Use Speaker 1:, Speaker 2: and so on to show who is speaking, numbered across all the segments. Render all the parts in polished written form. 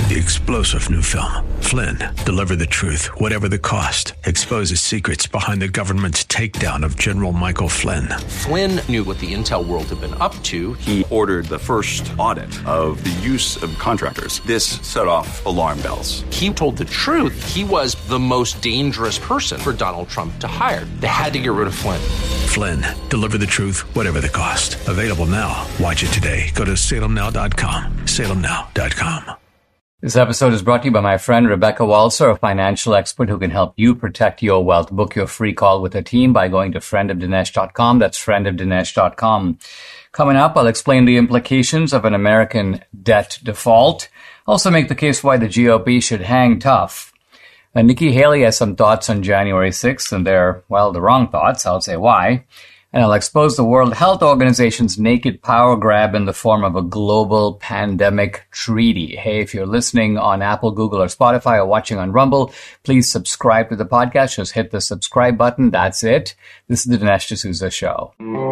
Speaker 1: the explosive new film, Flynn, Deliver the Truth, Whatever the Cost, exposes secrets behind the government's takedown of General Michael Flynn.
Speaker 2: Flynn knew what the intel world had been up to.
Speaker 3: He ordered the first audit of the use of contractors. This set off alarm bells.
Speaker 2: He told the truth. He was the most dangerous person for Donald Trump to hire. They had to get rid of Flynn.
Speaker 1: Flynn, Deliver the Truth, Whatever the Cost. Available now. Watch it today. Go to salemnow.com. salemnow.com.
Speaker 4: This episode is brought to you by my friend Rebecca Walser, a financial expert who can help you protect your wealth. Book your free call with her team by going to friendofdinesh.com. That's friendofdinesh.com. Coming up, I'll explain the implications of an American debt default. Also make the case why the GOP should hang tough. Nikki Haley has some thoughts on January 6th, and they're, well, the wrong thoughts. I'll say why. And I'll expose the World Health Organization's naked power grab in the form of a global pandemic treaty. Hey, if you're listening on Apple, Google, or Spotify, or watching on Rumble, please subscribe to the podcast. Just hit the subscribe button. That's it. This is the Dinesh D'Souza Show.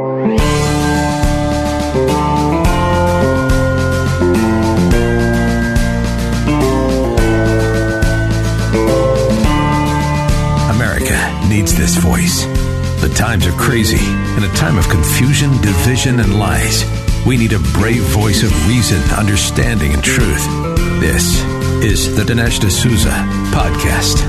Speaker 1: America needs this voice. The times are crazy. In a time of confusion, division, and lies, we need a brave voice of reason, understanding, and truth. This is the Dinesh D'Souza Podcast.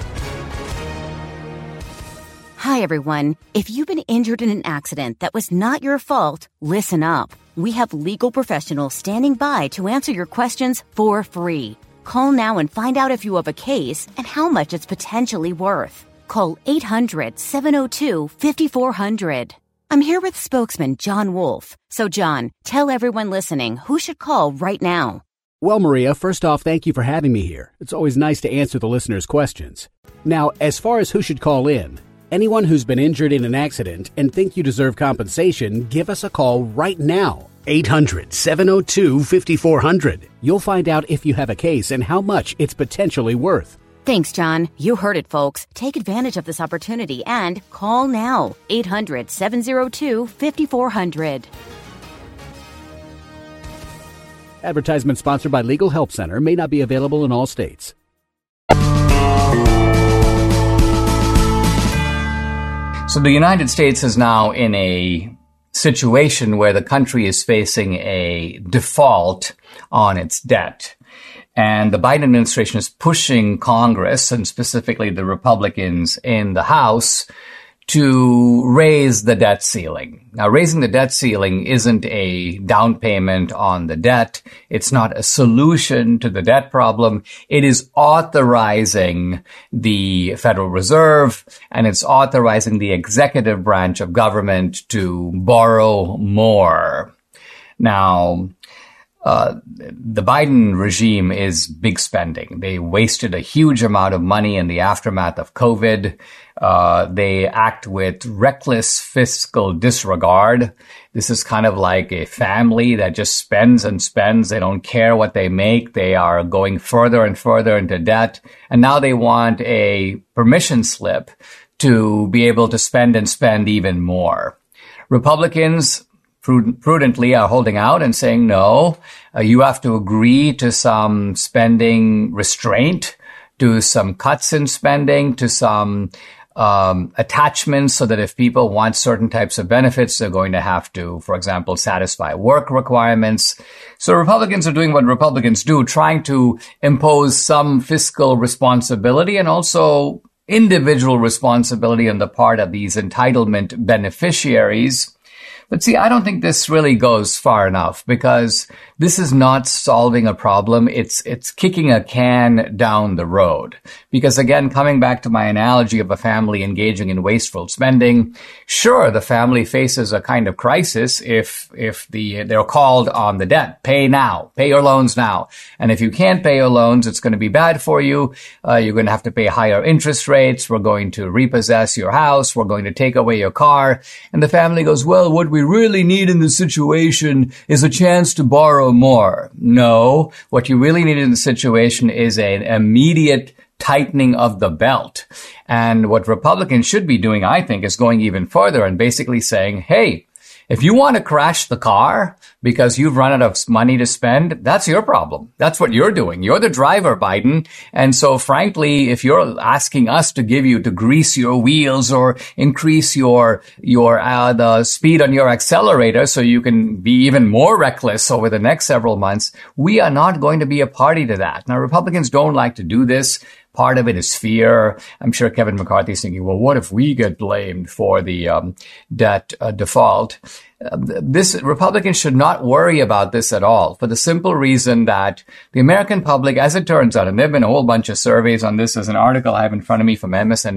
Speaker 5: Hi, everyone. If you've been injured in an accident that was not your fault, listen up. We have legal professionals standing by to answer your questions for free. Call now and find out if you have a case and how much it's potentially worth. Call 800-702-5400. I'm here with spokesman John Wolf. So, John, tell everyone listening who should call right now.
Speaker 6: Well, Maria, first off, thank you for having me here. It's always nice to answer the listeners' questions. Now, as far as who should call in, anyone who's been injured in an accident and think you deserve compensation, give us a call right now. 800-702-5400. You'll find out if you have a case and how much it's potentially worth.
Speaker 5: Thanks, John. You heard it, folks. Take advantage of this opportunity and call now. 800-702-5400.
Speaker 6: Advertisement sponsored by Legal Help Center. May not be available in all states.
Speaker 4: So the United States is now in a situation where the country is facing a default on its debt. And the Biden administration is pushing Congress, and specifically the Republicans in the House, to raise the debt ceiling. Now, raising the debt ceiling isn't a down payment on the debt. It's not a solution to the debt problem. It is authorizing the Federal Reserve, and it's authorizing the executive branch of government to borrow more. Now, the Biden regime is big spending. They wasted a huge amount of money in the aftermath of COVID. They act with reckless fiscal disregard. This is kind of like a family that just spends and spends. They don't care what they make. They are going further and further into debt. And now they want a permission slip to be able to spend and spend even more. Republicans prudently are holding out and saying, no, you have to agree to some spending restraint, to some cuts in spending, to some attachments so that if people want certain types of benefits, they're going to have to, for example, satisfy work requirements. So Republicans are doing what Republicans do, trying to impose some fiscal responsibility and also individual responsibility on the part of these entitlement beneficiaries. But see, I don't think this really goes far enough because this is not solving a problem. It's kicking a can down the road. Because again, coming back to my analogy of a family engaging in wasteful spending, sure, the family faces a kind of crisis if they're called on the debt. Pay now. Pay your loans now. And if you can't pay your loans, it's going to be bad for you. You're going to have to pay higher interest rates. We're going to repossess your house. We're going to take away your car. And the family goes, well, what we really need in this situation is a chance to borrow more. No, what you really need in the situation is an immediate tightening of the belt. And what Republicans should be doing, I think, is going even further and basically saying, hey, If you want to crash the car because you've run out of money to spend, that's your problem. That's what you're doing. You're the driver, Biden. And so frankly, if you're asking us to grease your wheels or increase the speed on your accelerator so you can be even more reckless over the next several months, we are not going to be a party to that. Now, Republicans don't like to do this. Part of it is fear. I'm sure Kevin McCarthy is thinking, well, what if we get blamed for the debt default? Republicans should not worry about this at all, for the simple reason that the American public, as it turns out, and there have been a whole bunch of surveys on this, as an article I have in front of me from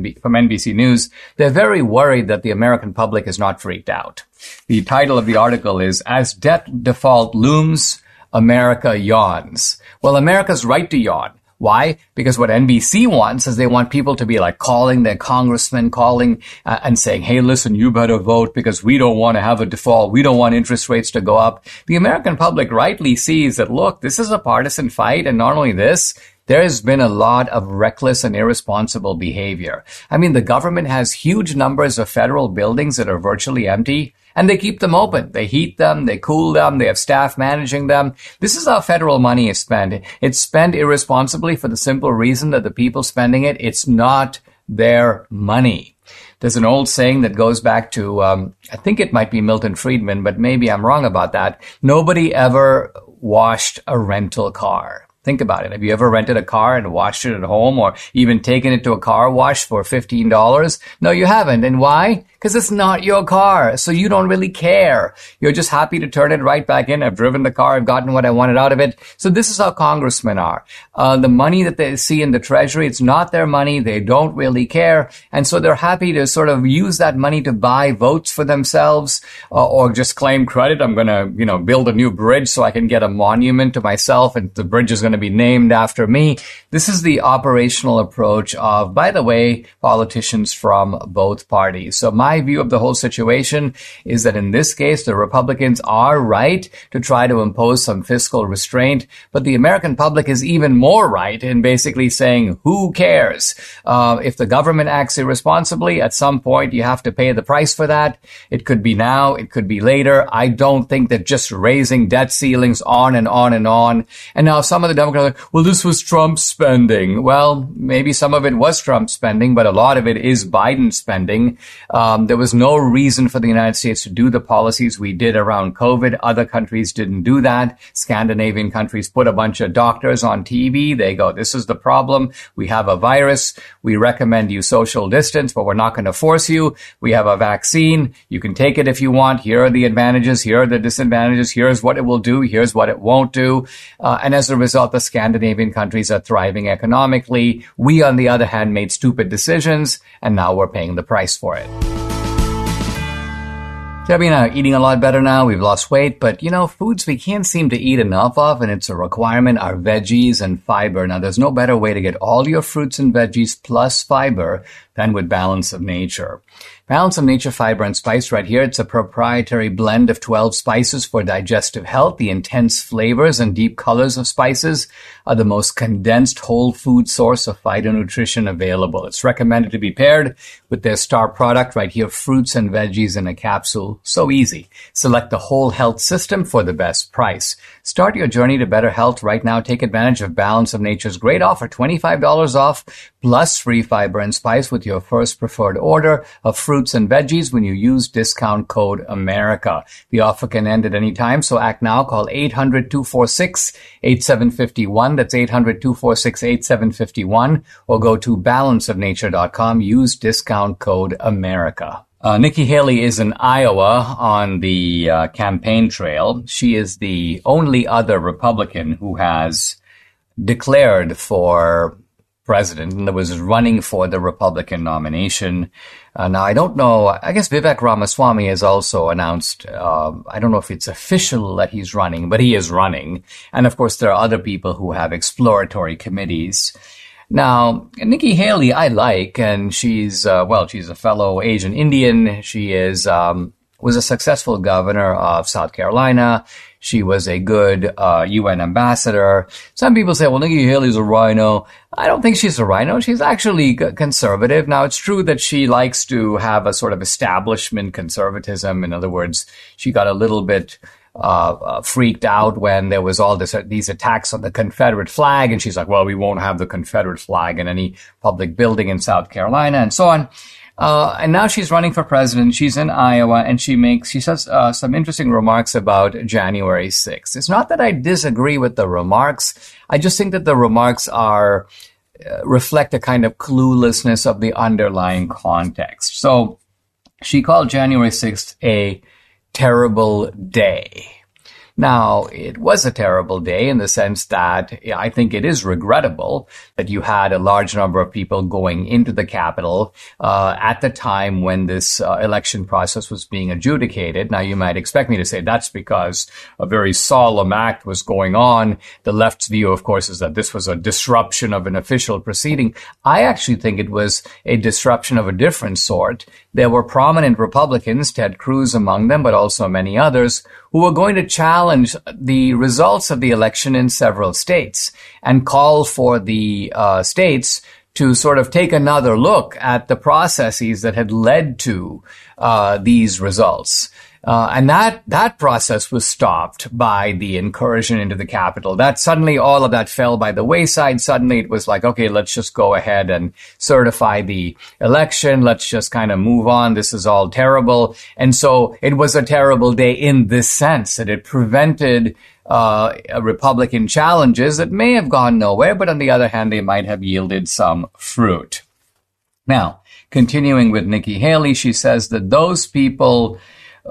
Speaker 4: NBC News, they're very worried that the American public is not freaked out. The title of the article is, As Debt Default Looms, America Yawns. Well, America's right to yawn. Why? Because what NBC wants is they want people to be like calling their congressman, and saying, hey, listen, you better vote because we don't want to have a default. We don't want interest rates to go up. The American public rightly sees that, look, this is a partisan fight. And not only this, there has been a lot of reckless and irresponsible behavior. I mean, the government has huge numbers of federal buildings that are virtually empty. And they keep them open. They heat them. They cool them. They have staff managing them. This is how federal money is spent. It's spent irresponsibly for the simple reason that the people spending it, it's not their money. There's an old saying that goes back to, I think it might be Milton Friedman, but maybe I'm wrong about that. Nobody ever washed a rental car. Think about it. Have you ever rented a car and washed it at home or even taken it to a car wash for $15? No, you haven't. And why? Because it's not your car. So you don't really care. You're just happy to turn it right back in. I've driven the car. I've gotten what I wanted out of it. So this is how congressmen are. The money that they see in the Treasury, it's not their money. They don't really care. And so they're happy to sort of use that money to buy votes for themselves, or just claim credit. I'm going to, build a new bridge so I can get a monument to myself and the bridge is going to be named after me. This is the operational approach of, by the way, politicians from both parties. So my view of the whole situation is that in this case, the Republicans are right to try to impose some fiscal restraint, but the American public is even more right in basically saying, who cares? If the government acts irresponsibly, at some point you have to pay the price for that. It could be now, it could be later. I don't think that just raising debt ceilings on and on and on. And now some of the Democrats are like, well, this was Trump's spending. Well, maybe some of it was Trump spending, but a lot of it is Biden spending. There was no reason for the United States to do the policies we did around COVID. Other countries didn't do that. Scandinavian countries put a bunch of doctors on TV. They go, this is the problem. We have a virus. We recommend you social distance, but we're not going to force you. We have a vaccine. You can take it if you want. Here are the advantages. Here are the disadvantages. Here's what it will do. Here's what it won't do. And as a result, the Scandinavian countries are thriving economically. We, on the other hand, made stupid decisions, and now we're paying the price for it. Debbie and I are eating a lot better now. We've lost weight, but foods we can't seem to eat enough of, and it's a requirement, are veggies and fiber. Now, there's no better way to get all your fruits and veggies plus fiber than with Balance of Nature. Balance of Nature Fiber and Spice right here. It's a proprietary blend of 12 spices for digestive health. The intense flavors and deep colors of spices are the most condensed whole food source of phytonutrition available. It's recommended to be paired with their star product right here, fruits and veggies in a capsule. So easy. Select the whole health system for the best price. Start your journey to better health right now. Take advantage of Balance of Nature's great offer, $25 off plus free fiber and spice with your first preferred order of fruits and veggies when you use discount code America. The offer can end at any time, so act now. Call 800-246-8751. That's 800-246-8751. Or go to balanceofnature.com. Use discount code America. Nikki Haley is in Iowa on the campaign trail. She is the only other Republican who has declared for president and that was running for the Republican nomination. Now, I don't know. I guess Vivek Ramaswamy has also announced, I don't know if it's official that he's running, but he is running. And of course, there are other people who have exploratory committees. Now, Nikki Haley, I like, and she's a fellow Asian Indian. She is, was a successful governor of South Carolina. She was a good UN ambassador. Some people say, well, Nikki Haley's a rhino. I don't think she's a rhino. She's actually conservative. Now, it's true that she likes to have a sort of establishment conservatism. In other words, she got a little bit freaked out when there was all these attacks on the Confederate flag. And she's like, well, we won't have the Confederate flag in any public building in South Carolina and so on. And now she's running for president. She's in Iowa, and she says some interesting remarks about January 6th. It's not that I disagree with the remarks. I just think that the remarks reflect a kind of cluelessness of the underlying context. So she called January 6th a terrible day. Now, it was a terrible day in the sense that I think it is regrettable that you had a large number of people going into the Capitol at the time when this election process was being adjudicated. Now, you might expect me to say that's because a very solemn act was going on. The left's view, of course, is that this was a disruption of an official proceeding. I actually think it was a disruption of a different sort. There were prominent Republicans, Ted Cruz among them, but also many others, who were going to challenge the results of the election in several states and call for the states to sort of take another look at the processes that had led to these results. And that process was stopped by the incursion into the Capitol. That suddenly all of that fell by the wayside. Suddenly it was like, okay, let's just go ahead and certify the election. Let's just kind of move on. This is all terrible. And so it was a terrible day in this sense that it prevented Republican challenges that may have gone nowhere, but on the other hand, they might have yielded some fruit. Now, continuing with Nikki Haley, she says that those people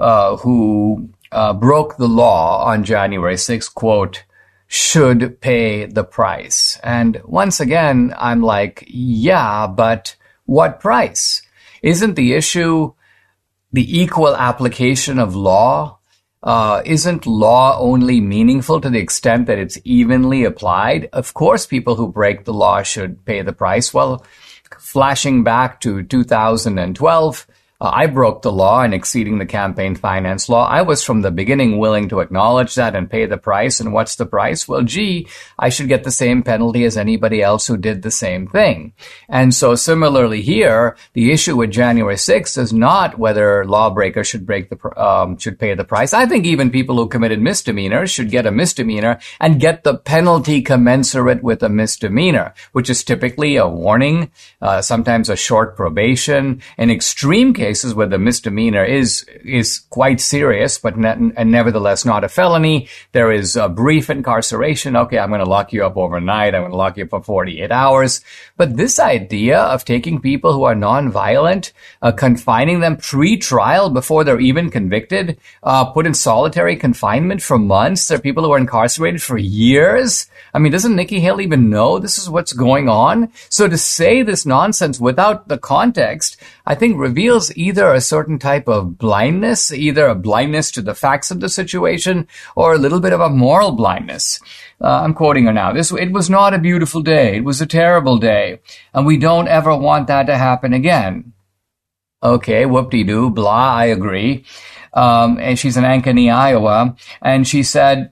Speaker 4: who broke the law on January 6th, quote, should pay the price. And once again, I'm like, yeah, but what price? Isn't the issue the equal application of law? Isn't law only meaningful to the extent that it's evenly applied? Of course, people who break the law should pay the price. Well, flashing back to 2012, I broke the law in exceeding the campaign finance law. I was from the beginning willing to acknowledge that and pay the price. And what's the price? Well, gee, I should get the same penalty as anybody else who did the same thing. And so similarly here, the issue with January 6th is not whether lawbreakers should pay the price. I think even people who committed misdemeanors should get a misdemeanor and get the penalty commensurate with a misdemeanor, which is typically a warning, sometimes a short probation, in extreme cases where the misdemeanor is quite serious, but nevertheless not a felony. There is a brief incarceration. Okay, I'm going to lock you up overnight. I'm going to lock you up for 48 hours. But this idea of taking people who are nonviolent, confining them pre-trial before they're even convicted, put in solitary confinement for months. There are people who are incarcerated for years. I mean, doesn't Nikki Haley even know this is what's going on? So to say this nonsense without the context, I think reveals either a certain type of blindness, either a blindness to the facts of the situation, or a little bit of a moral blindness. I'm quoting her now. It was not a beautiful day. It was a terrible day. And we don't ever want that to happen again. Okay, whoop-de-doo, blah, I agree. And she's in Ankeny, Iowa. And she said,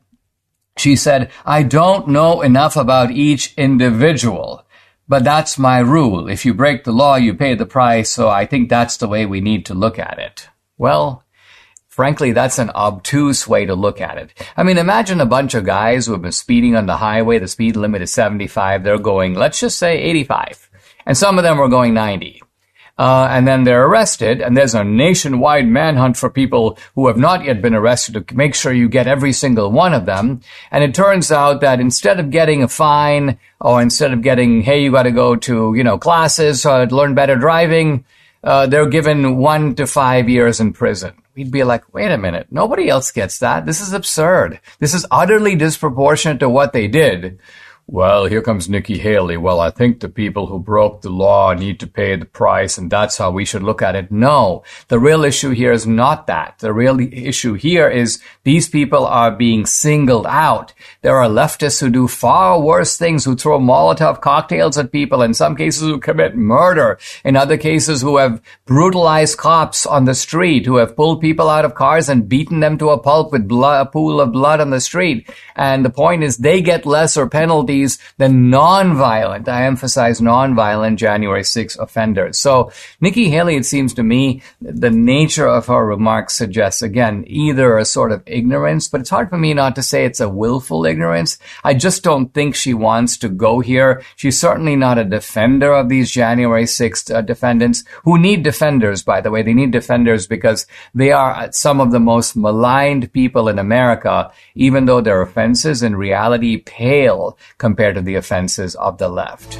Speaker 4: I don't know enough about each individual. But that's my rule. If you break the law, you pay the price. So I think that's the way we need to look at it. Well, frankly, that's an obtuse way to look at it. I mean, imagine a bunch of guys who have been speeding on the highway. The speed limit is 75. They're going, let's just say 85. And some of them are going 90. And then they're arrested, and there's a nationwide manhunt for people who have not yet been arrested to make sure you get every single one of them. And it turns out that instead of getting a fine, or instead of getting, hey, you got to go to, classes to learn better driving, they're given 1 to 5 years in prison. We'd be like, wait a minute, nobody else gets that. This is absurd. This is utterly disproportionate to what they did. Well, here comes Nikki Haley. Well, I think the people who broke the law need to pay the price, and that's how we should look at it. No, the real issue here is not that. The real issue here is these people are being singled out. There are leftists who do far worse things, who throw Molotov cocktails at people, in some cases who commit murder, in other cases who have brutalized cops on the street, who have pulled people out of cars and beaten them to a pulp with a pool of blood on the street. And the point is they get lesser penalties than non-violent, I emphasize non-violent January 6 offenders. So Nikki Haley, it seems to me, the nature of her remarks suggests, again, either a sort of ignorance, but it's hard for me not to say it's a willful ignorance. I just don't think she wants to go here. She's certainly not a defender of these January 6th defendants, who need defenders, by the way. They need defenders because they are some of the most maligned people in America, even though their offenses in reality pale compared to the offenses of the left.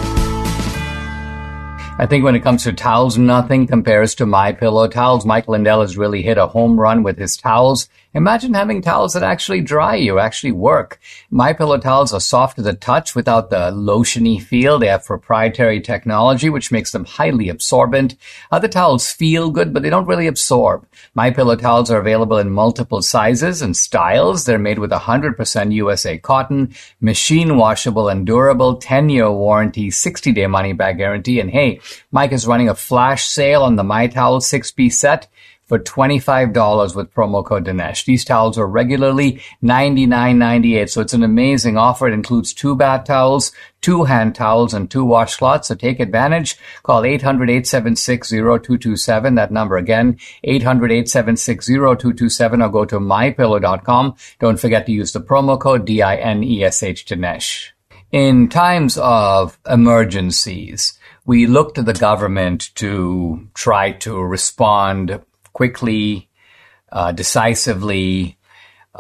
Speaker 4: I think when it comes to towels, nothing compares to MyPillow towels. Mike Lindell has really hit a home run with his towels. Imagine having towels that actually dry you, actually work. MyPillow towels are soft to the touch without the lotiony feel. They have proprietary technology, which makes them highly absorbent. Other towels feel good, but they don't really absorb. MyPillow towels are available in multiple sizes and styles. They're made with 100% USA cotton, machine washable and durable, 10-year warranty, 60-day money-back guarantee. And hey, Mike is running a flash sale on the MyTowel 6-piece set for $25 with promo code Dinesh. These towels are regularly $99.98, so it's an amazing offer. It includes 2 bath towels, 2 hand towels, and 2 washcloths, so take advantage. Call 800-876-0227, that number again, 800-876-0227, or go to mypillow.com. Don't forget to use the promo code DINESH, Dinesh. In times of emergencies, we look to the government to try to respond quickly, decisively,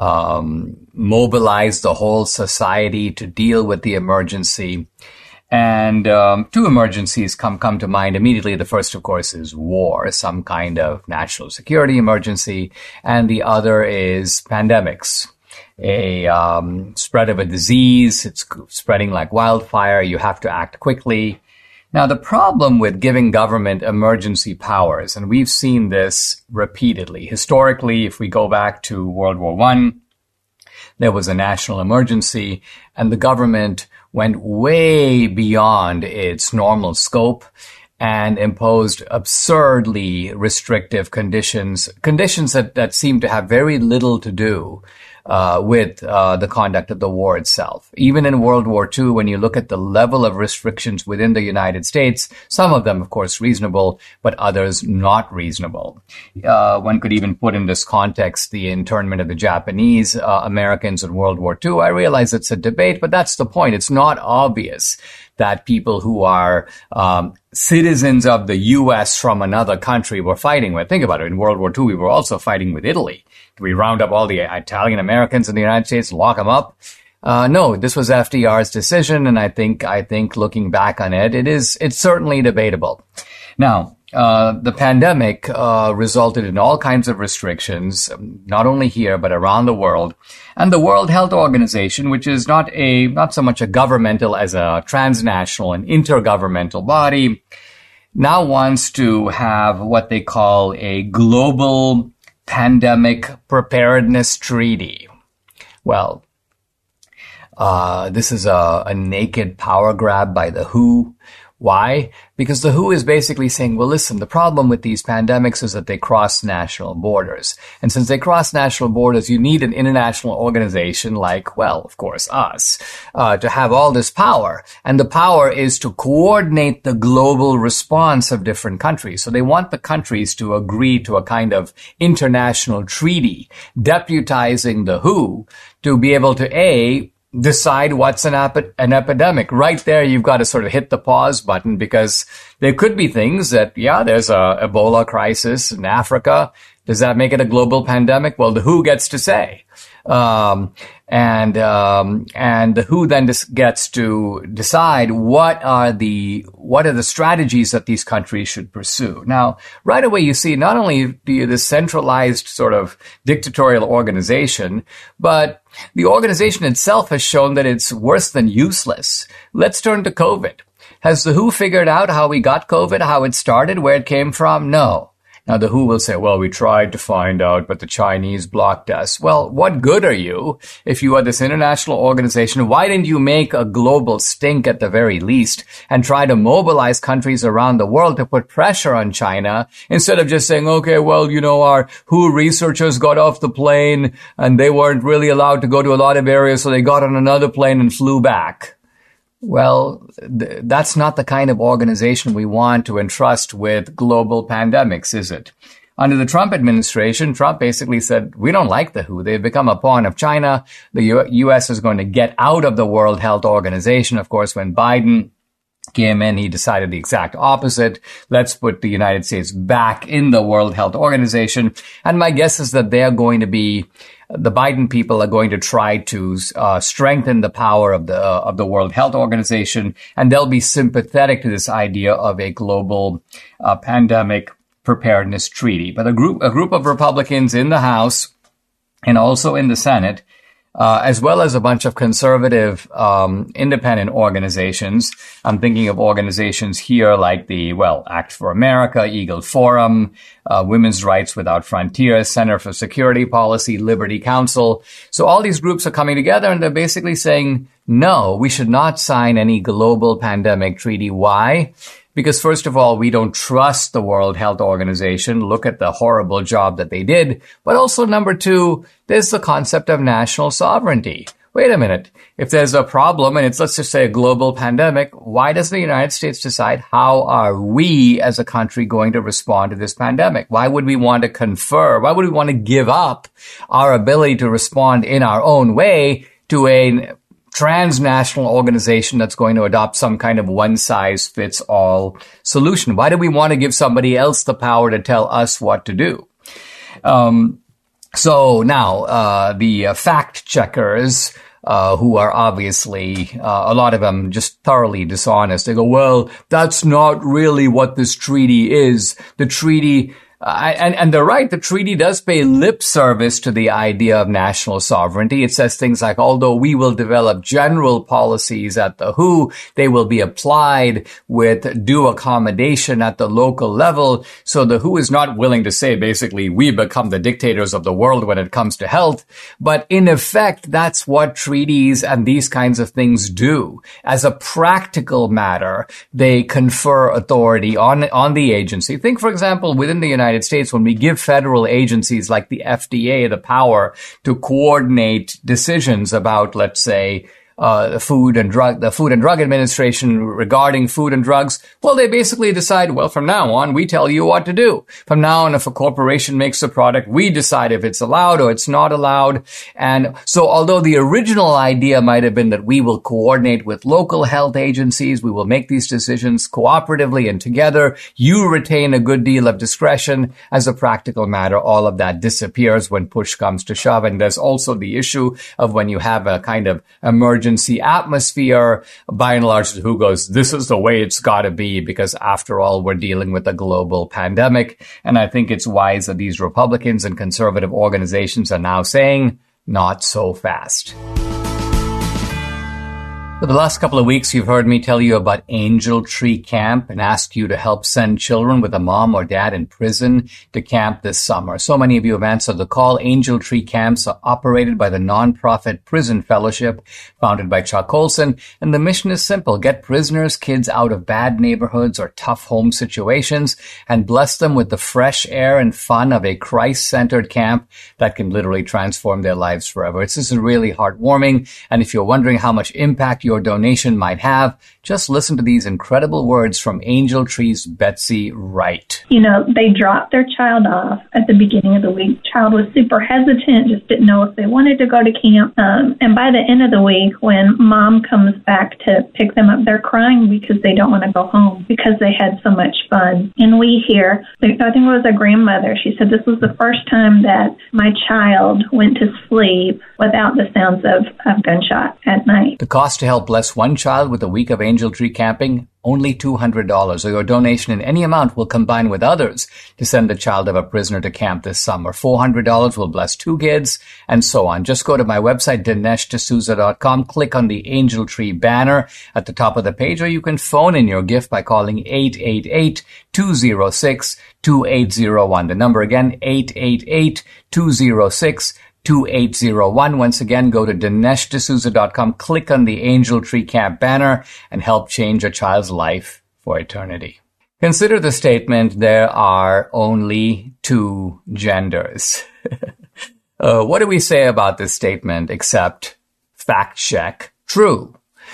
Speaker 4: mobilize the whole society to deal with the emergency. And 2 emergencies come to mind immediately. The first, of course, is war, some kind of national security emergency, and the other is pandemics. A spread of a disease, it's spreading like wildfire, you have to act quickly. Now, the problem with giving government emergency powers, and we've seen this repeatedly. Historically, if we go back to World War I, there was a national emergency, and the government went way beyond its normal scope and imposed absurdly restrictive conditions that seem to have very little to do with the conduct of the war itself. Even in World War II, when you look at the level of restrictions within the United States, some of them, of course, reasonable, but others not reasonable. One could even put in this context the internment of the Japanese Americans in World War II. I realize it's a debate, but that's the point. It's not obvious that people who are citizens of the U.S. from another country were fighting with. Think about it. In World War II, we were also fighting with Italy. Do we round up all the Italian Americans in the United States, lock them up? No, this was FDR's decision, and I think looking back on it, it's certainly debatable. Now, the pandemic resulted in all kinds of restrictions, not only here but around the world. And the World Health Organization, which is not so much a governmental as a transnational and intergovernmental body, now wants to have what they call a global pandemic preparedness treaty. Well, this is a naked power grab by the WHO. Why? Because the WHO is basically saying, well, listen, the problem with these pandemics is that they cross national borders. And since they cross national borders, you need an international organization like, well, of course, us, to have all this power. And the power is to coordinate the global response of different countries. So they want the countries to agree to a kind of international treaty, deputizing the WHO to be able to, decide what's an epidemic. Right there, you've got to sort of hit the pause button, because there could be things that, there's a Ebola crisis in Africa. Does that make it a global pandemic? Well, the WHO gets to say. And the WHO then gets to decide what are the strategies that these countries should pursue. Now, right away you see not only the centralized sort of dictatorial organization, but the organization itself has shown that it's worse than useless. Let's turn to COVID. Has the WHO figured out how we got COVID, how it started, where it came from? No. Now, the WHO will say, well, we tried to find out, but the Chinese blocked us. Well, what good are you if you are this international organization? Why didn't you make a global stink at the very least and try to mobilize countries around the world to put pressure on China instead of just saying, okay, well, our WHO researchers got off the plane and they weren't really allowed to go to a lot of areas, so they got on another plane and flew back. Well, that's not the kind of organization we want to entrust with global pandemics, is it? Under the Trump administration, Trump basically said, we don't like the WHO. They've become a pawn of China. The U.S. is going to get out of the World Health Organization. Of course, when Biden came in, he decided the exact opposite. Let's put the United States back in the World Health Organization. And my guess is that the Biden people are going to try to strengthen the power of the World Health Organization, and they'll be sympathetic to this idea of a global pandemic preparedness treaty. But a group of Republicans in the House and also in the Senate, as well as a bunch of conservative independent organizations. I'm thinking of organizations here like Act for America, Eagle Forum, Women's Rights Without Frontiers, Center for Security Policy, Liberty Council. So all these groups are coming together and they're basically saying, no, we should not sign any global pandemic treaty. Why? Because first of all, we don't trust the World Health Organization. Look at the horrible job that they did. But also, number two, there's the concept of national sovereignty. Wait a minute. If there's a problem and it's, let's just say, a global pandemic, why does the United States decide how are we as a country going to respond to this pandemic? Why would we want to confer? Why would we want to give up our ability to respond in our own way to a transnational organization that's going to adopt some kind of one-size-fits-all solution? Why do we want to give somebody else the power to tell us what to do? So now the fact checkers, who are obviously, a lot of them just thoroughly dishonest. They go, well, that's not really what this treaty is. The treaty, and they're right, the treaty does pay lip service to the idea of national sovereignty. It says things like, although we will develop general policies at the WHO, they will be applied with due accommodation at the local level. So the WHO is not willing to say, basically, we become the dictators of the world when it comes to health. But in effect, that's what treaties and these kinds of things do. As a practical matter, they confer authority on the agency. Think, for example, within the United States, when we give federal agencies like the FDA the power to coordinate decisions about, let's say, the Food and Drug Administration regarding food and drugs, well, they basically decide, well, from now on, we tell you what to do. From now on, if a corporation makes a product, we decide if it's allowed or it's not allowed. And so although the original idea might have been that we will coordinate with local health agencies, we will make these decisions cooperatively and together, you retain a good deal of discretion. As a practical matter, all of that disappears when push comes to shove. And there's also the issue of when you have a kind of emergency atmosphere, by and large, who goes, this is the way it's got to be, because after all, we're dealing with a global pandemic. And I think it's wise that these Republicans and conservative organizations are now saying, not so fast. For the last couple of weeks, you've heard me tell you about Angel Tree Camp and ask you to help send children with a mom or dad in prison to camp this summer. So many of you have answered the call. Angel Tree Camps are operated by the nonprofit Prison Fellowship, founded by Chuck Colson. And the mission is simple. Get prisoners, kids out of bad neighborhoods or tough home situations and bless them with the fresh air and fun of a Christ-centered camp that can literally transform their lives forever. It's just really heartwarming. And if you're wondering how much impact your donation might have, just listen to these incredible words from Angel Tree's Betsy Wright.
Speaker 7: They dropped their child off at the beginning of the week. Child was super hesitant, just didn't know if they wanted to go to camp. And by the end of the week, when mom comes back to pick them up, they're crying because they don't want to go home because they had so much fun. And we hear, I think it was a grandmother, she said this was the first time that my child went to sleep without the sounds of gunshot at night.
Speaker 4: The cost to help bless one child with a week of Angel Tree camping, only $200, or your donation in any amount will combine with others to send the child of a prisoner to camp this summer. $400 will bless 2 kids, and so on. Just go to my website, DineshD'Souza.com, click on the Angel Tree banner at the top of the page, or you can phone in your gift by calling 888-206-2801. The number again, 888-206-2801. Once again, go to DineshD'Souza.com, click on the Angel Tree Camp banner, and help change a child's life for eternity. Consider the statement, there are only 2 genders. What do we say about this statement except fact check true?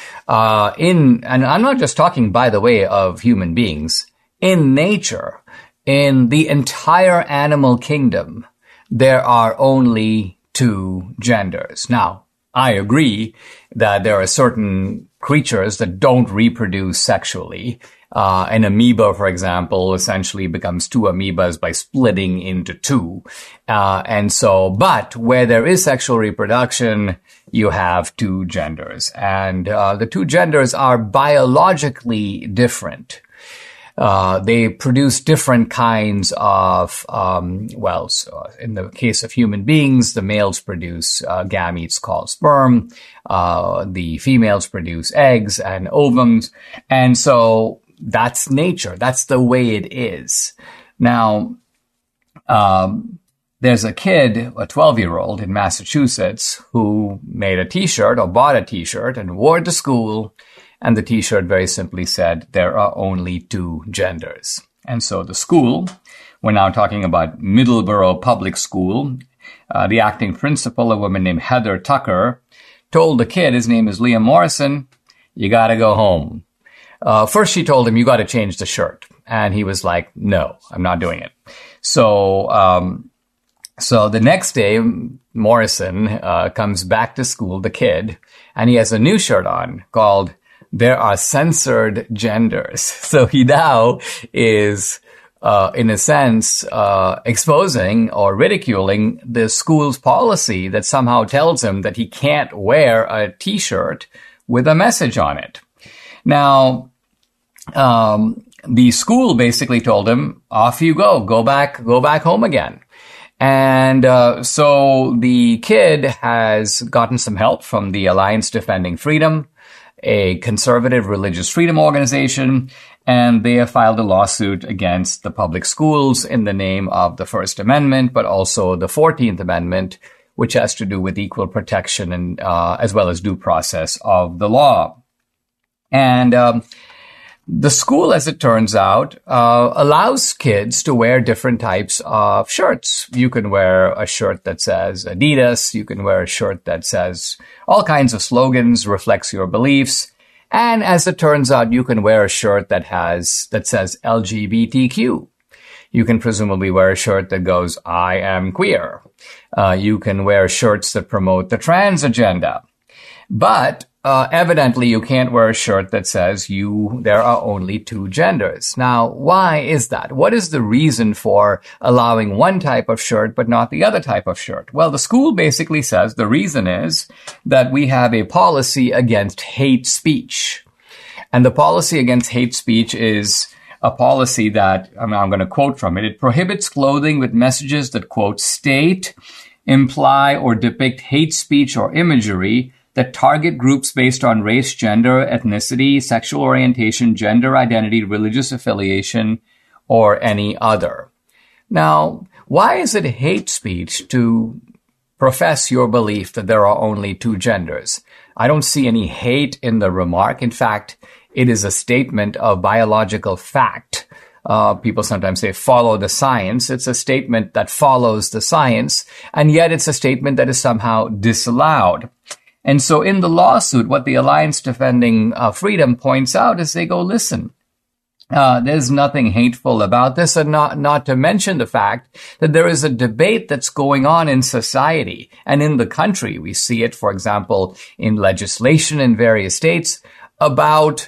Speaker 4: And I'm not just talking, by the way, of human beings. In nature, in the entire animal kingdom, there are only 2 genders. Now, I agree that there are certain creatures that don't reproduce sexually. An amoeba, for example, essentially becomes 2 amoebas by splitting into 2. But where there is sexual reproduction, you have 2 genders. And the 2 genders are biologically different. They produce different kinds of, in the case of human beings, the males produce gametes called sperm. The females produce eggs and ovums. And so that's nature. That's the way it is. Now, there's a kid, a 12-year-old in Massachusetts, who made a T-shirt or bought a T-shirt and wore it to school. And the T-shirt very simply said, there are only 2 genders. And so the school, we're now talking about Middleborough Public School, the acting principal, a woman named Heather Tucker, told the kid, his name is Liam Morrison, you gotta go home. First she told him, you gotta change the shirt. And he was like, no, I'm not doing it. So the next day, Morrison comes back to school, the kid, and he has a new shirt on called There Are Censored Genders. So he now is, in a sense, exposing or ridiculing the school's policy that somehow tells him that he can't wear a T-shirt with a message on it. Now, the school basically told him, off you go back home again. And so the kid has gotten some help from the Alliance Defending Freedom, a conservative religious freedom organization, and they have filed a lawsuit against the public schools in the name of the First Amendment, but also the 14th Amendment, which has to do with equal protection and as well as due process of the law. And the school, as it turns out, allows kids to wear different types of shirts. You can wear a shirt that says Adidas. You can wear a shirt that says all kinds of slogans, reflects your beliefs. And as it turns out, you can wear a shirt that says LGBTQ. You can presumably wear a shirt that goes, I am queer. You can wear shirts that promote the trans agenda. But evidently, you can't wear a shirt that says there are only 2 genders. Now, why is that? What is the reason for allowing one type of shirt but not the other type of shirt? Well, the school basically says the reason is that we have a policy against hate speech. And the policy against hate speech is a policy that, I'm going to quote from it. It prohibits clothing with messages that, quote, state, imply, or depict hate speech or imagery that target groups based on race, gender, ethnicity, sexual orientation, gender identity, religious affiliation, or any other. Now, why is it hate speech to profess your belief that there are only 2 genders? I don't see any hate in the remark. In fact, it is a statement of biological fact. People sometimes say, follow the science. It's a statement that follows the science, and yet it's a statement that is somehow disallowed. And so in the lawsuit, what the Alliance Defending Freedom points out is they go, listen, there's nothing hateful about this, and not to mention the fact that there is a debate that's going on in society and in the country. We see it, for example, in legislation in various states about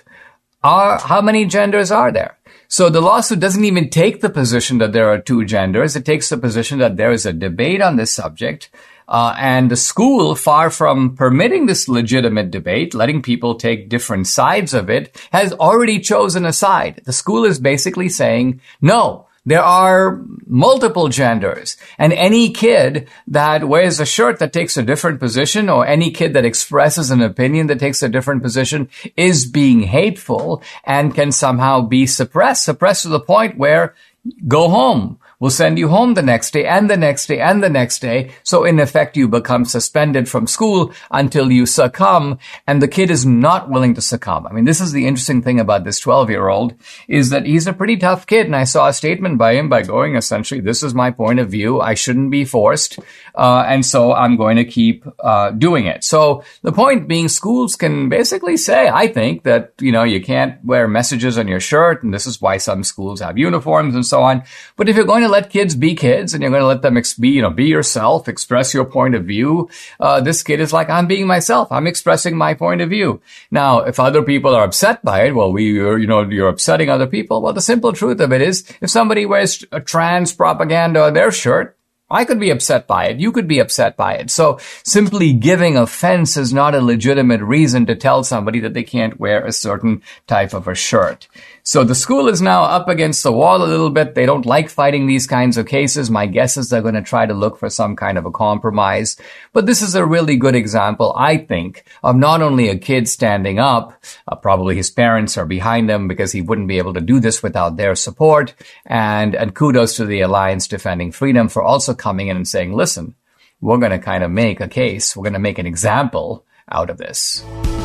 Speaker 4: how many genders are there. So the lawsuit doesn't even take the position that there are two genders. It takes the position that there is a debate on this subject. And the school, far from permitting this legitimate debate, letting people take different sides of it, has already chosen a side. The school is basically saying, no, there are multiple genders, and any kid that wears a shirt that takes a different position, or any kid that expresses an opinion that takes a different position, is being hateful and can somehow be suppressed to the point where go home. We'll send you home the next day and the next day and the next day. So in effect, you become suspended from school until you succumb, and the kid is not willing to succumb. I mean, this is the interesting thing about this 12-year-old, is that he's a pretty tough kid. And I saw a statement by him going, essentially, this is my point of view. I shouldn't be forced. And so I'm going to keep doing it. So the point being, schools can basically say, I think that, you can't wear messages on your shirt. And this is why some schools have uniforms and so on. But if you're going to let kids be kids and you're going to let them be yourself, express your point of view, this kid is like, I'm being myself. I'm expressing my point of view. Now, if other people are upset by it, well, you're upsetting other people. Well, the simple truth of it is, if somebody wears a trans propaganda on their shirt, I could be upset by it. You could be upset by it. So simply giving offense is not a legitimate reason to tell somebody that they can't wear a certain type of a shirt. So the school is now up against the wall a little bit. They don't like fighting these kinds of cases. My guess is they're going to try to look for some kind of a compromise. But this is a really good example, I think, of not only a kid standing up, probably his parents are behind him because he wouldn't be able to do this without their support. And kudos to the Alliance Defending Freedom for also coming in and saying, listen, we're going to kind of make a case. We're going to make an example out of this.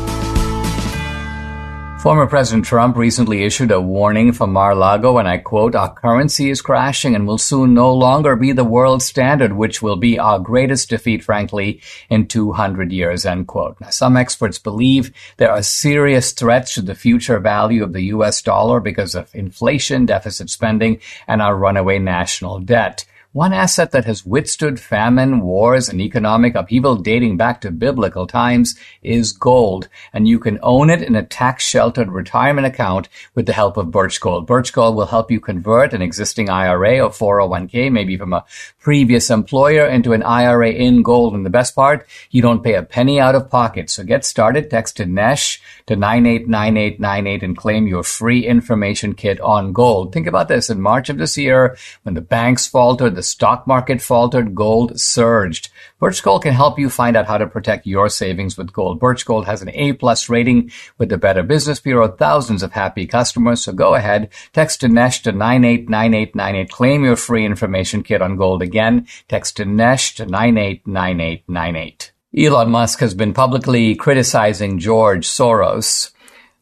Speaker 4: Former President Trump recently issued a warning for Mar-a-Lago, and I quote, "Our currency is crashing and will soon no longer be the world standard, which will be our greatest defeat, frankly, in 200 years," end quote. Now, some experts believe there are serious threats to the future value of the U.S. dollar because of inflation, deficit spending, and our runaway national debt. One asset that has withstood famine, wars, and economic upheaval dating back to biblical times is gold, and you can own it in a tax-sheltered retirement account with the help of Birch Gold. Birch Gold will help you convert an existing IRA or 401k, maybe from a previous employer, into an IRA in gold. And the best part, you don't pay a penny out of pocket. So get started. Text Dinesh to 989898 and claim your free information kit on gold. Think about this. In March of this year, when the banks faltered, the stock market faltered, gold surged. Birch Gold can help you find out how to protect your savings with gold. Birch Gold has an A+ rating with the Better Business Bureau, thousands of happy customers. So go ahead, text Dinesh to 989898. Claim your free information kit on gold. Again, text Dinesh to 989898. Elon Musk has been publicly criticizing George Soros.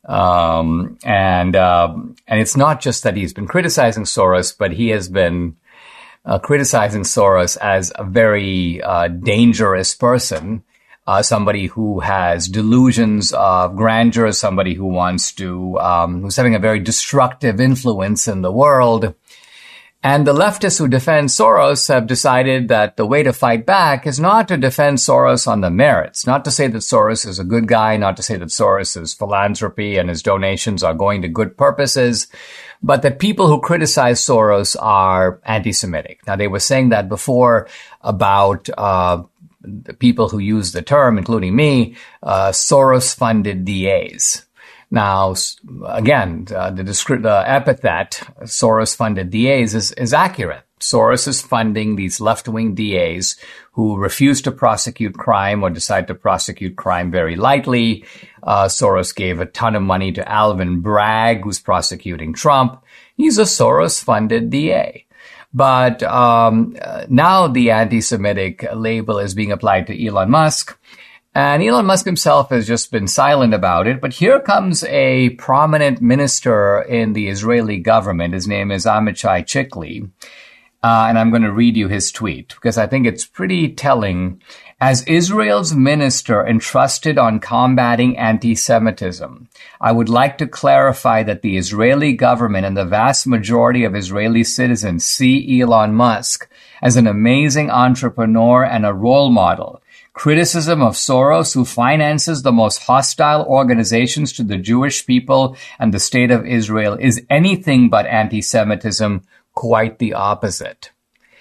Speaker 4: And it's not just that he's been criticizing Soros, but he has been criticizing Soros as a very dangerous person, somebody who has delusions of grandeur, somebody who wants to, who's having a very destructive influence in the world. And the leftists who defend Soros have decided that the way to fight back is not to defend Soros on the merits, not to say that Soros is a good guy, not to say that Soros' philanthropy and his donations are going to good purposes, but that people who criticize Soros are anti-Semitic. Now, they were saying that before about the people who use the term, including me, Soros-funded DAs. Now, again, the epithet Soros-funded DAs is accurate. Soros is funding these left-wing DAs who refuse to prosecute crime or decide to prosecute crime very lightly. Soros gave a ton of money to Alvin Bragg, who's prosecuting Trump. He's a Soros-funded DA. But now the anti-Semitic label is being applied to Elon Musk. And Elon Musk himself has just been silent about it. But here comes a prominent minister in the Israeli government. His name is Amichai Chikli. And I'm going to read you his tweet because I think it's pretty telling. As Israel's minister entrusted on combating anti-Semitism, I would like to clarify that the Israeli government and the vast majority of Israeli citizens see Elon Musk as an amazing entrepreneur and a role model. Criticism of Soros, who finances the most hostile organizations to the Jewish people and the state of Israel, is anything but anti-Semitism, quite the opposite.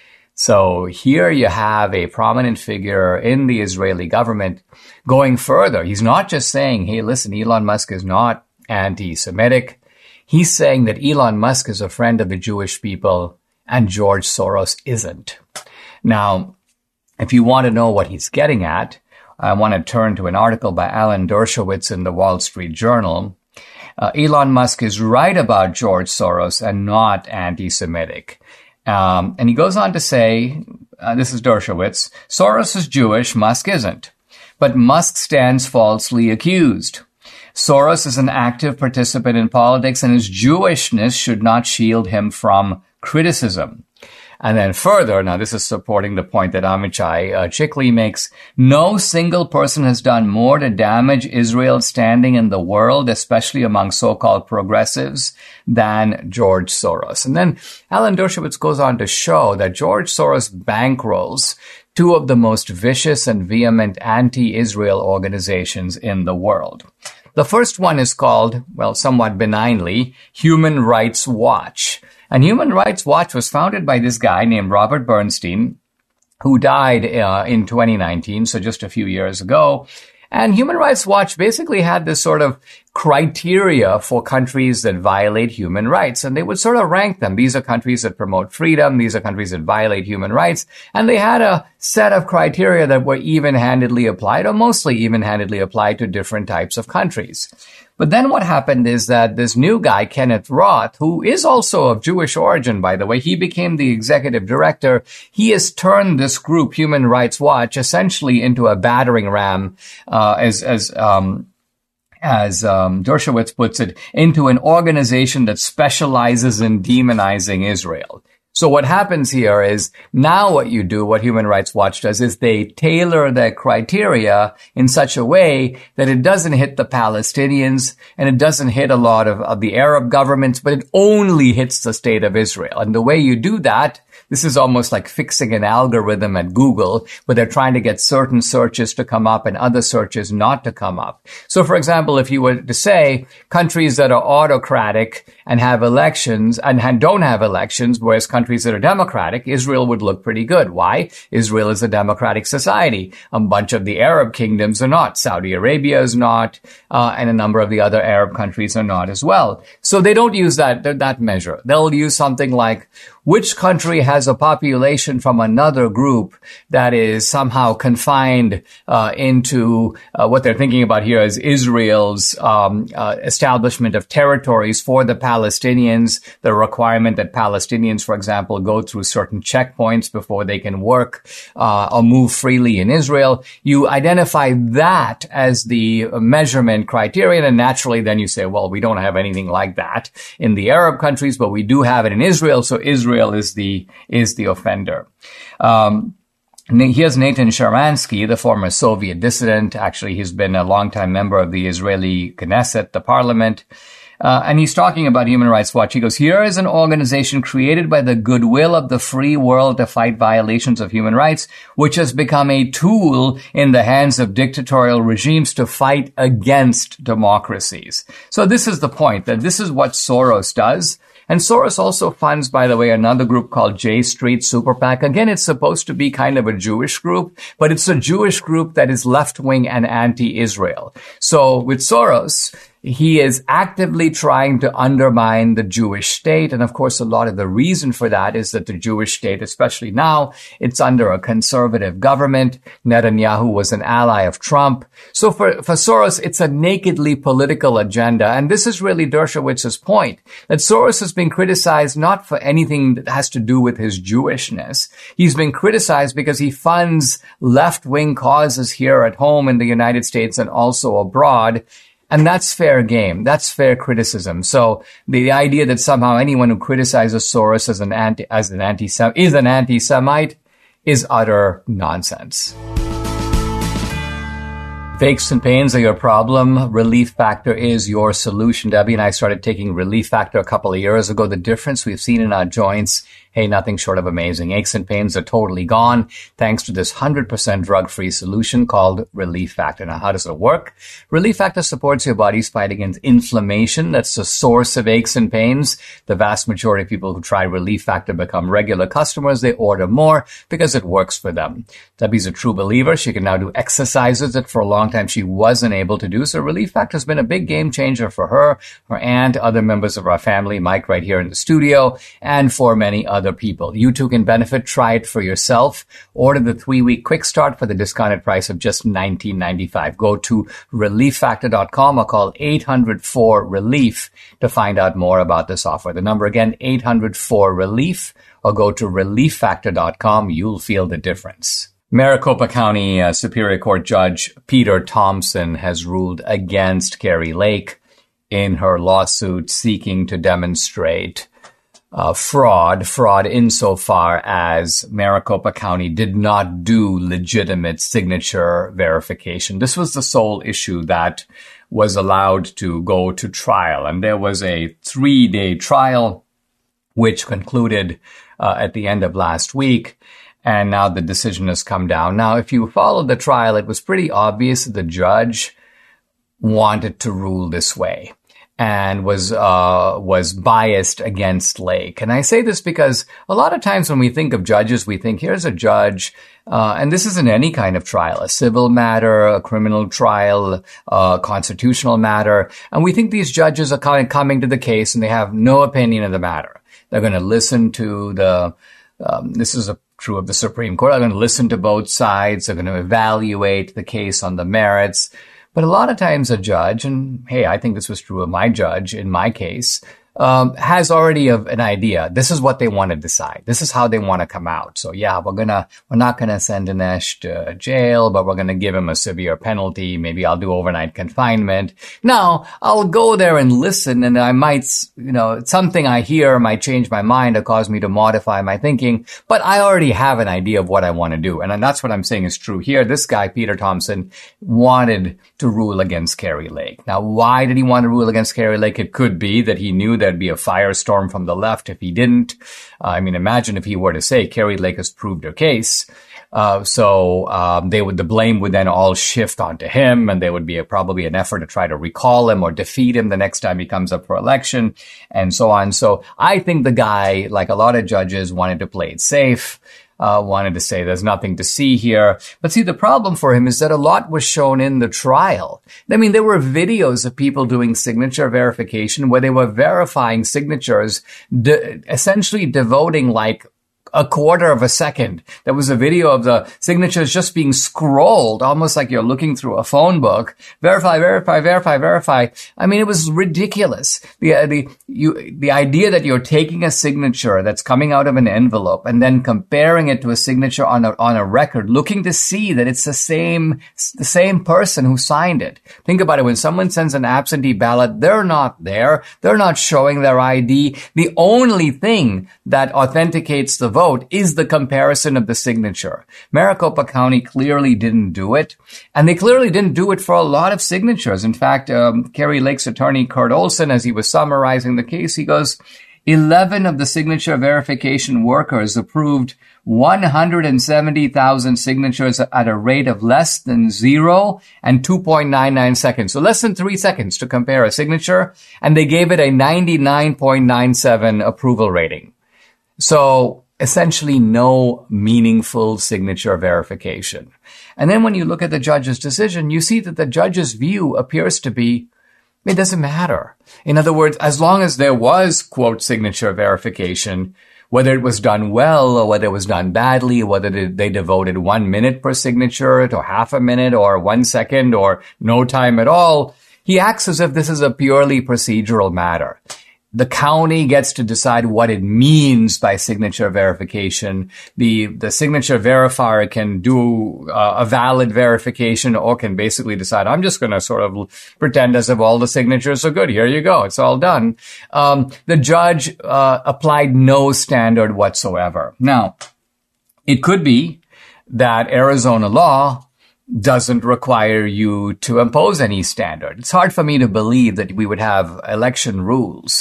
Speaker 4: So here you have a prominent figure in the Israeli government going further. He's not just saying, hey, listen, Elon Musk is not anti-Semitic. He's saying that Elon Musk is a friend of the Jewish people and George Soros isn't. Now, if you want to know what he's getting at, I want to turn to an article by Alan Dershowitz in the Wall Street Journal. Elon Musk is right about George Soros and not anti-Semitic. And he goes on to say, this is Dershowitz, Soros is Jewish, Musk isn't. But Musk stands falsely accused. Soros is an active participant in politics, and his Jewishness should not shield him from criticism. And then further, now this is supporting the point that Amichai Chikli makes, no single person has done more to damage Israel's standing in the world, especially among so-called progressives, than George Soros. And then Alan Dershowitz goes on to show that George Soros bankrolls two of the most vicious and vehement anti-Israel organizations in the world. The first one is called, well, somewhat benignly, Human Rights Watch. And Human Rights Watch was founded by this guy named Robert Bernstein, who died in 2019, so just a few years ago. And Human Rights Watch basically had this sort of criteria for countries that violate human rights. And they would sort of rank them. These are countries that promote freedom. These are countries that violate human rights. And they had a set of criteria that were even-handedly applied, or mostly even-handedly applied to different types of countries. But then what happened is that this new guy, Kenneth Roth, who is also of Jewish origin, by the way, he became the executive director. He has turned this group, Human Rights Watch, essentially into a battering ram, as Dershowitz puts it, into an organization that specializes in demonizing Israel. So what happens here is now what Human Rights Watch does is they tailor their criteria in such a way that it doesn't hit the Palestinians and it doesn't hit a lot of the Arab governments, but it only hits the state of Israel. And the way you do that, this is almost like fixing an algorithm at Google, where they're trying to get certain searches to come up and other searches not to come up. So, for example, if you were to say countries that are autocratic and have elections and don't have elections, whereas countries that are democratic, Israel would look pretty good. Why? Israel is a democratic society. A bunch of the Arab kingdoms are not. Saudi Arabia is not, and a number of the other Arab countries are not as well. So they don't use that measure. They'll use something like, which country has a population from another group that is somehow confined into what they're thinking about here is Israel's establishment of territories for the Palestinians, the requirement that Palestinians, for example, go through certain checkpoints before they can work or move freely in Israel. You identify that as the measurement criterion, and naturally then you say, well, we don't have anything like that in the Arab countries, but we do have it in Israel, so Israel is the offender. Here's Nathan Sharansky, the former Soviet dissident. Actually, he's been a longtime member of the Israeli Knesset, the parliament. And he's talking about Human Rights Watch. He goes, here is an organization created by the goodwill of the free world to fight violations of human rights, which has become a tool in the hands of dictatorial regimes to fight against democracies. So this is the point, that this is what Soros does. And Soros also funds, by the way, another group called J Street Super PAC. Again, it's supposed to be kind of a Jewish group, but it's a Jewish group that is left-wing and anti-Israel. So with Soros, he is actively trying to undermine the Jewish state. And of course, a lot of the reason for that is that the Jewish state, especially now, it's under a conservative government. Netanyahu was an ally of Trump. So for Soros, it's a nakedly political agenda. And this is really Dershowitz's point, that Soros has been criticized not for anything that has to do with his Jewishness. He's been criticized because he funds left-wing causes here at home in the United States and also abroad. And that's fair game. That's fair criticism. So the idea that somehow anyone who criticizes Soros as an anti-Semite is utter nonsense. If aches and pains are your problem, Relief Factor is your solution. Debbie and I started taking Relief Factor a couple of years ago. The difference we've seen in our joints, hey, nothing short of amazing. Aches and pains are totally gone thanks to this 100% drug-free solution called Relief Factor. Now, how does it work? Relief Factor supports your body's fight against inflammation. That's the source of aches and pains. The vast majority of people who try Relief Factor become regular customers. They order more because it works for them. Debbie's a true believer. She can now do exercises that for a long time she wasn't able to do. So Relief Factor has been a big game changer for her aunt, other members of our family, Mike right here in the studio, and for many other people. You too can benefit. Try it for yourself. Order the 3-week quick start for the discounted price of just $19.95. Go to relieffactor.com or call 800-4-RELIEF to find out more about this offer. The number again, 800-4-RELIEF, or go to relieffactor.com. You'll feel the difference. Maricopa County Superior Court Judge Peter Thompson has ruled against Kari Lake in her lawsuit seeking to demonstrate fraud insofar as Maricopa County did not do legitimate signature verification. This was the sole issue that was allowed to go to trial. And there was a 3-day trial, which concluded at the end of last week. And now the decision has come down. Now, if you followed the trial, it was pretty obvious that the judge wanted to rule this way and was biased against Lake. And I say this because a lot of times when we think of judges, we think here's a judge, and this isn't any kind of trial, a civil matter, a criminal trial, a constitutional matter. And we think these judges are kind of coming to the case and they have no opinion of the matter. They're going to listen to this is true of the Supreme Court. They're going to listen to both sides. They're going to evaluate the case on the merits. But a lot of times a judge, and hey, I think this was true of my judge in my case, has already an idea. This is what they want to decide. This is how they want to come out. So yeah, we're not gonna send Dinesh to jail, but we're gonna give him a severe penalty. Maybe I'll do overnight confinement. Now, I'll go there and listen, and I might, something I hear might change my mind or cause me to modify my thinking, but I already have an idea of what I want to do. And that's what I'm saying is true here. This guy, Peter Thompson, wanted to rule against Kari Lake. Now, why did he want to rule against Kari Lake? It could be that he knew there'd be a firestorm from the left if he didn't. Imagine if he were to say Kari Lake has proved her case. The blame would then all shift onto him, and there would be probably an effort to try to recall him or defeat him the next time he comes up for election, and so on. So I think the guy, like a lot of judges, wanted to play it safe. Wanted to say there's nothing to see here. But see, the problem for him is that a lot was shown in the trial. There were videos of people doing signature verification where they were verifying signatures, essentially devoting like a quarter of a second. There was a video of the signatures just being scrolled, almost like you're looking through a phone book. Verify, verify, verify, verify. It was ridiculous. The idea that you're taking a signature that's coming out of an envelope and then comparing it to a signature on a record, looking to see that it's the same person who signed it. Think about it. When someone sends an absentee ballot, they're not there. They're not showing their ID. The only thing that authenticates the vote is the comparison of the signature. Maricopa County clearly didn't do it, and they clearly didn't do it for a lot of signatures. In fact, Kari Lake's attorney, Kurt Olson, as he was summarizing the case, he goes, 11 of the signature verification workers approved 170,000 signatures at a rate of less than 0 and 2.99 seconds. So less than 3 seconds to compare a signature, and they gave it a 99.97 approval rating. So essentially no meaningful signature verification. And then when you look at the judge's decision, you see that the judge's view appears to be, it doesn't matter. In other words, as long as there was, quote, signature verification, whether it was done well or whether it was done badly, whether they devoted 1 minute per signature to half a minute or 1 second or no time at all, he acts as if this is a purely procedural matter. The county gets to decide what it means by signature verification. The signature verifier can do a valid verification or can basically decide, I'm just going to sort of pretend as if all the signatures are good. Here you go. It's all done. The judge applied no standard whatsoever. Now, it could be that Arizona law doesn't require you to impose any standard. It's hard for me to believe that we would have election rules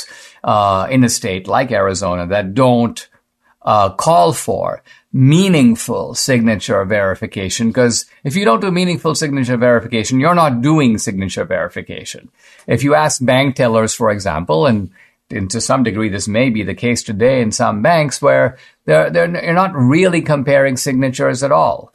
Speaker 4: in a state like Arizona that don't call for meaningful signature verification, because if you don't do meaningful signature verification, you're not doing signature verification. If you ask bank tellers, for example, and to some degree this may be the case today in some banks where you're not really comparing signatures at all.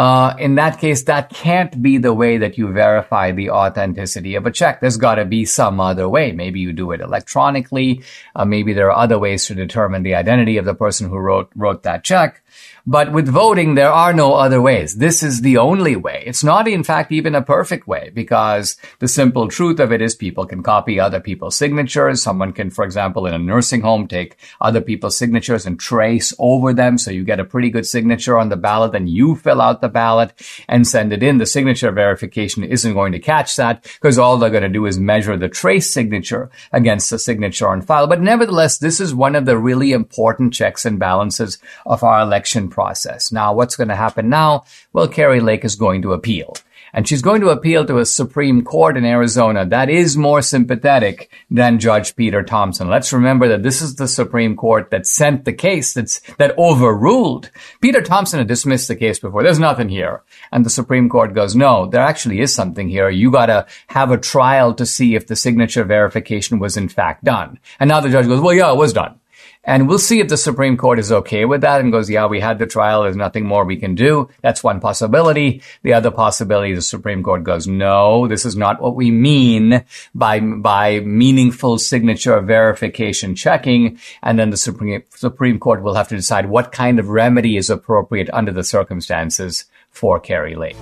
Speaker 4: In that case, that can't be the way that you verify the authenticity of a check. There's got to be some other way. Maybe you do it electronically. Maybe there are other ways to determine the identity of the person who wrote that check. But with voting, there are no other ways. This is the only way. It's not, in fact, even a perfect way, because the simple truth of it is people can copy other people's signatures. Someone can, for example, in a nursing home, take other people's signatures and trace over them. So you get a pretty good signature on the ballot. Then you fill out the ballot and send it in. The signature verification isn't going to catch that, because all they're going to do is measure the trace signature against the signature on file. But nevertheless, this is one of the really important checks and balances of our election process. Now, what's going to happen now? Well, Kari Lake is going to appeal. And she's going to appeal to a Supreme Court in Arizona that is more sympathetic than Judge Peter Thompson. Let's remember that this is the Supreme Court that sent the case that overruled. Peter Thompson had dismissed the case before. There's nothing here. And the Supreme Court goes, no, there actually is something here. You got to have a trial to see if the signature verification was in fact done. And now the judge goes, well, yeah, it was done. And we'll see if the Supreme Court is okay with that and goes, yeah, we had the trial. There's nothing more we can do. That's one possibility. The other possibility, the Supreme Court goes, no, this is not what we mean by meaningful signature verification checking. And then the Supreme Court will have to decide what kind of remedy is appropriate under the circumstances for Kari Lake.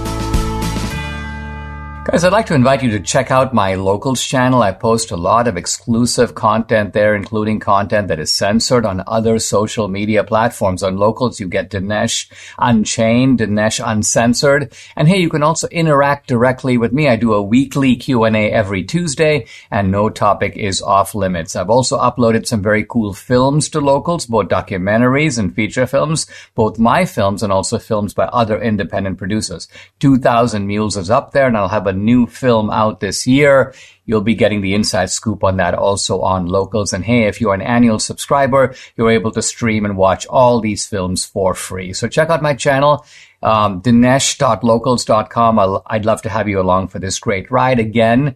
Speaker 4: Guys, I'd like to invite you to check out my Locals channel. I post a lot of exclusive content there, including content that is censored on other social media platforms. On Locals, you get Dinesh Unchained, Dinesh Uncensored. And hey, you can also interact directly with me. I do a weekly Q&A every Tuesday, and no topic is off limits. I've also uploaded some very cool films to Locals, both documentaries and feature films, both my films and also films by other independent producers. 2,000 Mules is up there, and I'll have a new film out this year. You'll be getting the inside scoop on that also on Locals. And hey, if you're an annual subscriber, you're able to stream and watch all these films for free. So check out my channel, dinesh.locals.com. I'd love to have you along for this great ride. Again,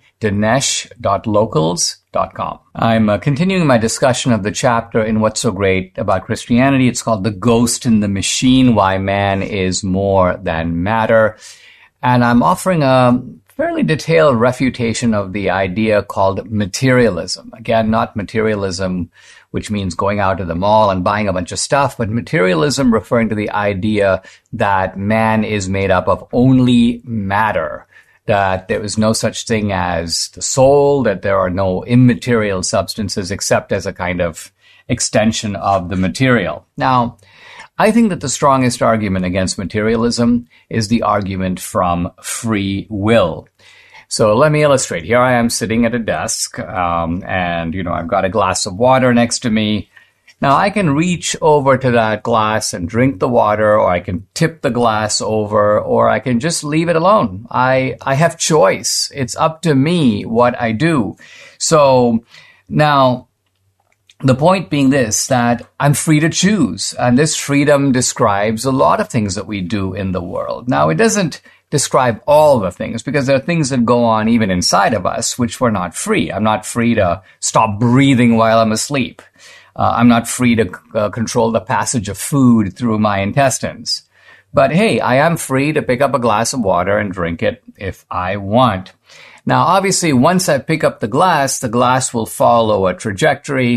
Speaker 4: dinesh.locals.com. I'm continuing my discussion of the chapter in What's So Great About Christianity. It's called The Ghost in the Machine, Why Man is More Than Matter. And I'm offering a fairly detailed refutation of the idea called materialism. Again, not materialism, which means going out to the mall and buying a bunch of stuff, but materialism referring to the idea that man is made up of only matter, that there is no such thing as the soul, that there are no immaterial substances except as a kind of extension of the material. Now, I think that the strongest argument against materialism is the argument from free will. So let me illustrate. Here I am sitting at a desk, and, I've got a glass of water next to me. Now, I can reach over to that glass and drink the water, or I can tip the glass over, or I can just leave it alone. I have choice. It's up to me what I do. So now, the point being this, that I'm free to choose. And this freedom describes a lot of things that we do in the world. Now, it doesn't describe all the things, because there are things that go on even inside of us which we're not free. I'm not free to stop breathing while I'm asleep. I'm not free to control the passage of food through my intestines. But hey, I am free to pick up a glass of water and drink it if I want. Now, obviously, once I pick up the glass will follow a trajectory.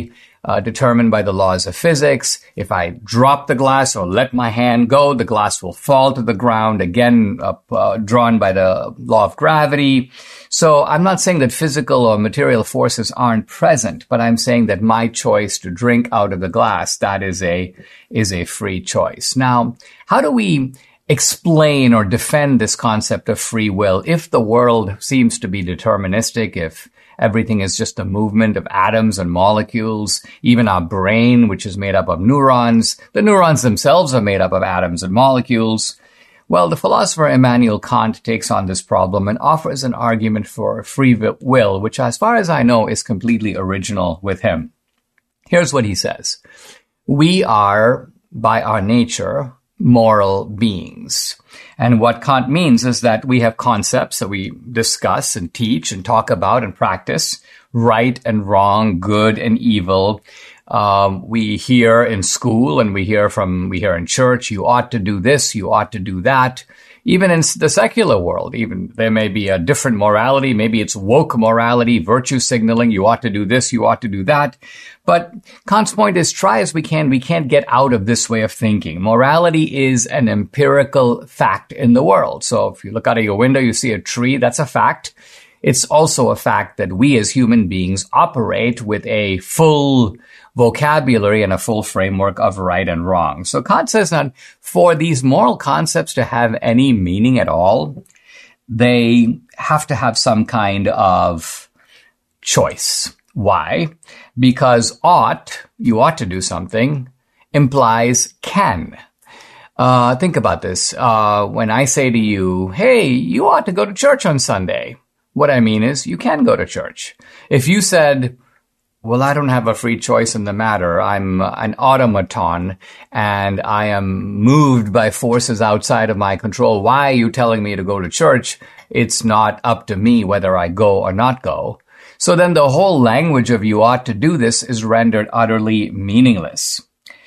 Speaker 4: determined by the laws of physics. If I drop the glass or let my hand go, the glass will fall to the ground, again, drawn by the law of gravity. So I'm not saying that physical or material forces aren't present, but I'm saying that my choice to drink out of the glass, that is a free choice. Now, how do we explain or defend this concept of free will if the world seems to be deterministic, if everything is just a movement of atoms and molecules, even our brain, which is made up of neurons? The neurons themselves are made up of atoms and molecules. Well, the philosopher Immanuel Kant takes on this problem and offers an argument for free will, which, as far as I know, is completely original with him. Here's what he says. We are, by our nature, moral beings. And what Kant means is that we have concepts that we discuss and teach and talk about and practice, right and wrong, good and evil. We hear in school and we hear in church, you ought to do this, you ought to do that. Even in the secular world, even there may be a different morality. Maybe it's woke morality, virtue signaling. You ought to do this, you ought to do that. But Kant's point is, try as we can't get out of this way of thinking. Morality is an empirical fact in the world. So if you look out of your window, you see a tree, that's a fact. It's also a fact that we as human beings operate with a full vocabulary and a full framework of right and wrong. So Kant says that for these moral concepts to have any meaning at all, they have to have some kind of choice. Why? Because you ought to do something, implies can. Think about this. When I say to you, hey, you ought to go to church on Sunday, what I mean is you can go to church. If you said, well, I don't have a free choice in the matter. I'm an automaton and I am moved by forces outside of my control. Why are you telling me to go to church? It's not up to me whether I go or not go. So then the whole language of you ought to do this is rendered utterly meaningless.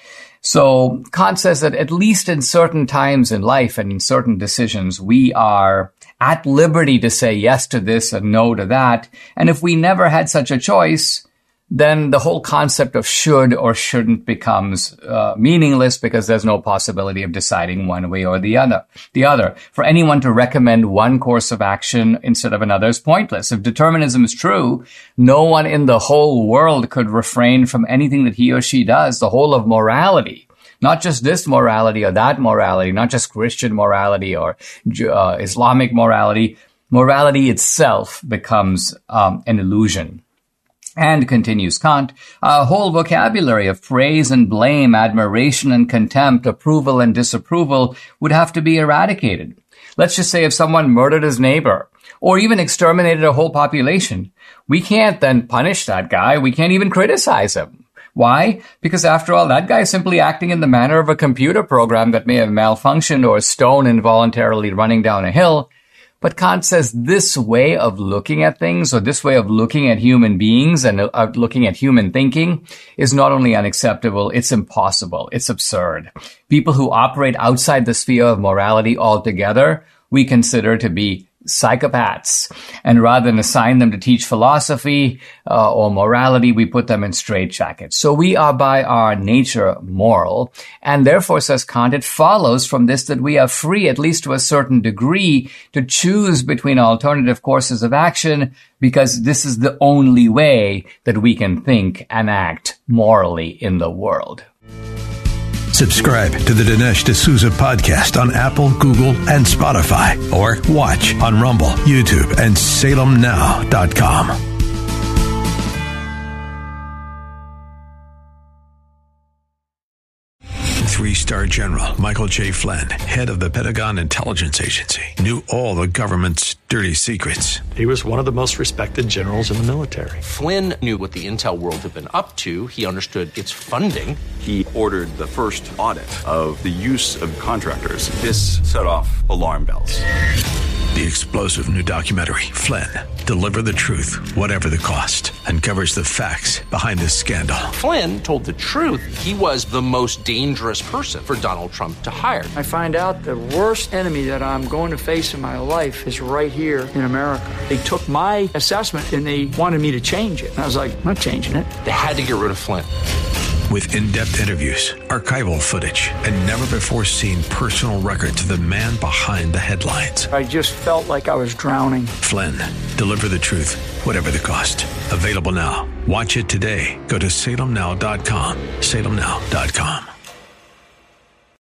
Speaker 4: So Kant says that at least in certain times in life and in certain decisions, we are at liberty to say yes to this and no to that. And if we never had such a choice, then the whole concept of should or shouldn't becomes meaningless because there's no possibility of deciding one way or the other. For anyone to recommend one course of action instead of another is pointless. If determinism is true, no one in the whole world could refrain from anything that he or she does. The whole of morality, not just this morality or that morality, not just Christian morality or Islamic morality. Morality itself becomes an illusion. And, continues Kant, a whole vocabulary of praise and blame, admiration and contempt, approval and disapproval would have to be eradicated. Let's just say if someone murdered his neighbor or even exterminated a whole population, we can't then punish that guy. We can't even criticize him. Why? Because after all, that guy is simply acting in the manner of a computer program that may have malfunctioned or a stone involuntarily running down a hill. But Kant says this way of looking at things, or this way of looking at human beings and looking at human thinking, is not only unacceptable, it's impossible, it's absurd. People who operate outside the sphere of morality altogether, we consider to be psychopaths. And rather than assign them to teach philosophy or morality, we put them in straitjackets. So we are by our nature moral, and therefore, says Kant, it follows from this that we are free, at least to a certain degree, to choose between alternative courses of action, because this is the only way that we can think and act morally in the world.
Speaker 1: Subscribe to the Dinesh D'Souza podcast on Apple, Google, and Spotify, or watch on Rumble, YouTube, and SalemNow.com. 3-star General Michael J. Flynn, head of the Pentagon Intelligence Agency, knew all the government's dirty secrets.
Speaker 8: He was one of the most respected generals in the military.
Speaker 2: Flynn knew what the intel world had been up to. He understood its funding.
Speaker 3: He ordered the first audit of the use of contractors. This set off alarm bells.
Speaker 1: The explosive new documentary, Flynn, Deliver the Truth, Whatever the Cost, uncovers the facts behind this scandal.
Speaker 2: Flynn told the truth. He was the most dangerous person for Donald Trump to hire.
Speaker 9: I find out the worst enemy that I'm going to face in my life is right here in America. They took my assessment and they wanted me to change it. And I was like, I'm not changing it.
Speaker 2: They had to get rid of Flynn.
Speaker 1: With in-depth interviews, archival footage, and never-before-seen personal records of the man behind the headlines.
Speaker 9: I just felt like I was drowning.
Speaker 1: Flynn, Deliver the Truth, Whatever the Cost. Available now. Watch it today. Go to salemnow.com. salemnow.com.